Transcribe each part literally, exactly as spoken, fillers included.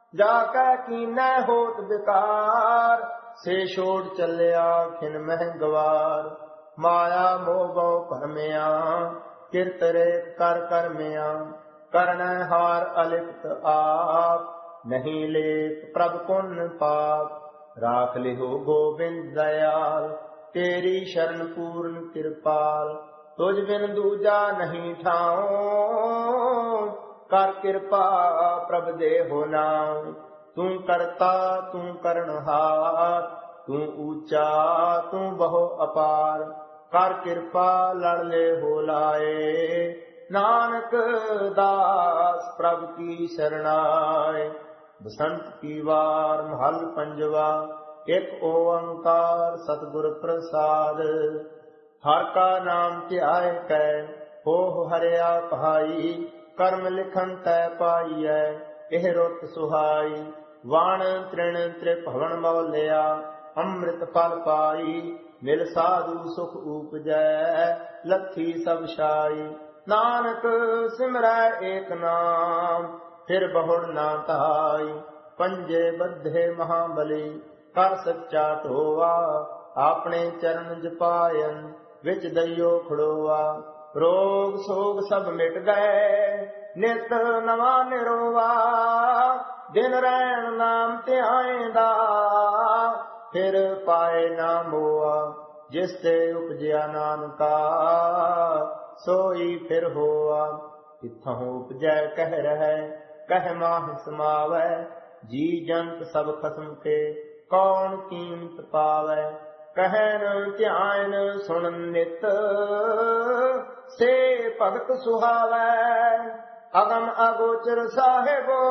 जाकै कीनै होत बेकार, से छोड़ चलिया खिन मह गवार। माया मोह गौ भरमिया, किरत रेत कर करमिया, करन हार अलिप्त आप, नहीं लेत प्रभ पुण्य पाप। राख लिहो गोविंद दयाल, तेरी शरण पूर्ण कृपाल। तुझ बिन दूजा नहीं ठाऊं, कर कृपा प्रभ देहो नाम। तू करता तू करनहार, तू ऊंचा तू बहु अपार। कर कृपा लड़ ले हो लाए, नानक दास प्रभ की शरणाए। बसंत की वार महल पंजवा, एक ओंकार सतगुर प्रसाद। हर का नाम ध्याय कै, हो हरिया पहाई। कर्म लिखन तै पाईऐ, एह रुत सुहाई। वाण तृण त्रिभुवन मौलिया, अमृत फल पाई। मिल साधु सुख उपजै, लथी सब छाई। नानक सिमरै एक नाम, फिर बहुड़ ना ताई। पंजे बद्धे महाबली, कर सच्चा ढोवा। आपने चरण जपायन, विच दइयो खड़ोवा। रोग सोग सब मिट गए, नित नवा निरोवा। दिन रैन नाम ध्याएंदा, फिर पाए ना मोआ। जिस ते उपजया नानका, सोई फिर होआ। इत्थों उपजै कह रहे, कह माह समावै। जी जंत सब खसम के, कौन कीमत पावै। कहन ध्यान सुन नित, से भगत सुहावै। अगम अगोचर साहिबो,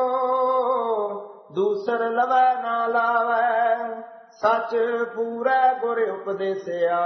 दूसर लवै ना लावै। सच पूरै गुर उपदेसिया,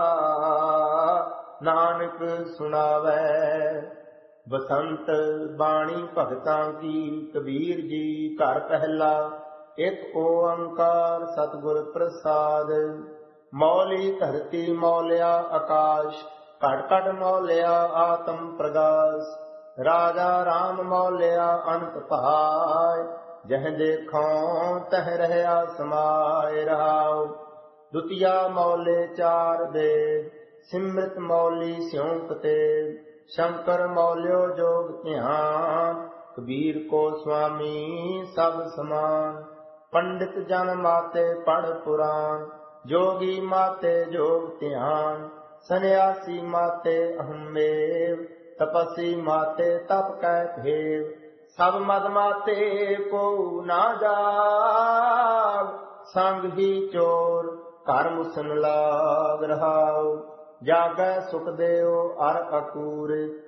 नानक सुनावै। बसंत बाणी भगतां की, कबीर जी घर पहला। एक ओंकार सतगुर प्रसाद। मौली धरती मौलिया आकाश, घट घट मौलिया आत्म प्रकाश। राजा राम मौलिया अनंत पाय, जह देखों तह रहया समाय रहाओ। दुतिया मौले चार वेद, सिमृत मौली स्यों तेज। शंकर मौल्यो जोग ध्यान, कबीर को स्वामी सब समान। पंडित जन माते पढ़ पुराण, जोगी माते जोग ध्यान। सन्यासी माते अहमेव, तपसी माते तप कै भेव। सब मद माते को ना जाग, संग ही चोर घर मुसन लाग रहाओ। जागै सुख देव अर अकूर,